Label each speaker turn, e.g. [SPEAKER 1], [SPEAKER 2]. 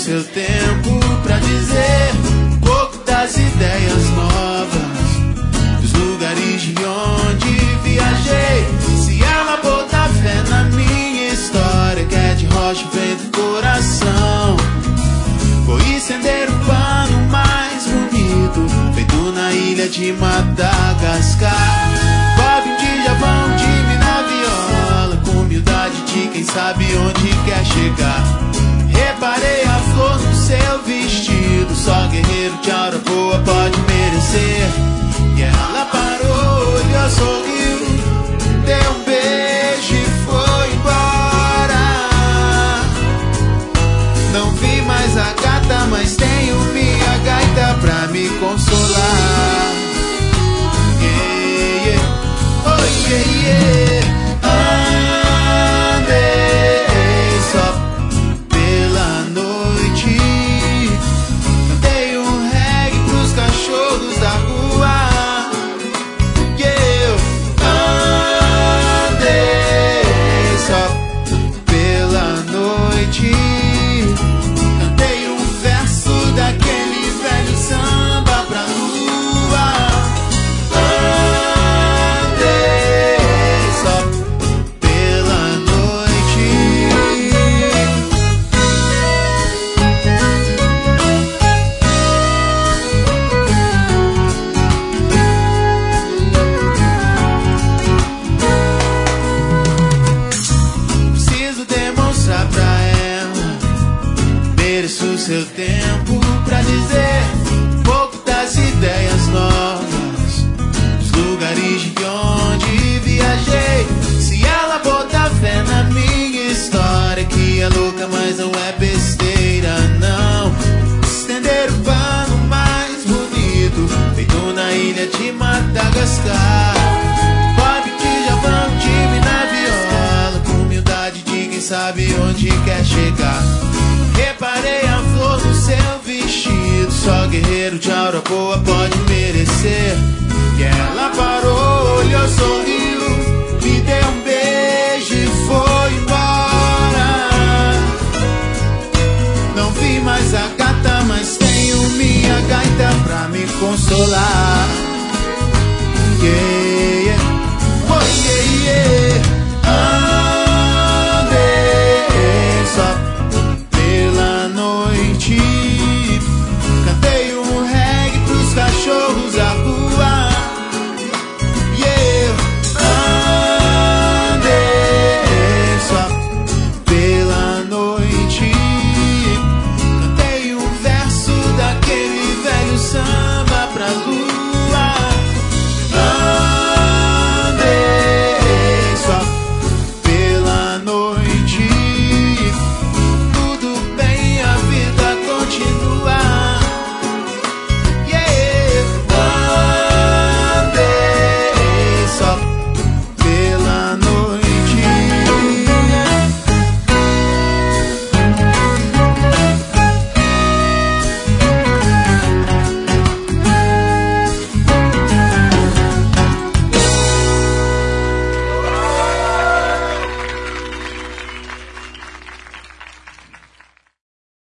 [SPEAKER 1] seu tempo pra dizer um pouco das ideias novas, dos lugares de onde viajei. Se ela botar fé na minha história, que é de rocha, vem do coração, vou estender o pano mais bonito, feito na ilha de Madagascar. Bob de Javão, time na viola, com humildade de quem sabe onde quer chegar. Reparei a flor no seu vestido, só guerreiro de aura boa pode merecer. E ela parou, olhou, sorriu, deu um beijo e foi embora. Não vi mais a gata, mas tenho minha gaita pra me consolar. Yeah, yeah. Oh, yeah, yeah. Andei só pela noite, cantei um reggae pros cachorros da rua. Yeah. Andei só pela noite, cantei um verso daquele velho samba pra lua. Andei só pela noite. Preciso demonstrar pra ela, mereço o seu tempo pra dizer um pouco das ideias novas, dos lugares de onde viajei. Se ela botar fé na minha história, que é louca, mas não é besteira, não. Estender o pano mais bonito, feito na ilha de Madagascar. Bob de Javão, time na viola, com humildade de quem sabe onde quer chegar. Reparei a flor no seu vestido, só guerreiro de aura boa pode merecer. E ela parou, olhou, sorriu, me deu um beijo e foi embora. Não vi mais a gata, mas tenho minha gaita pra me consolar. Yeah.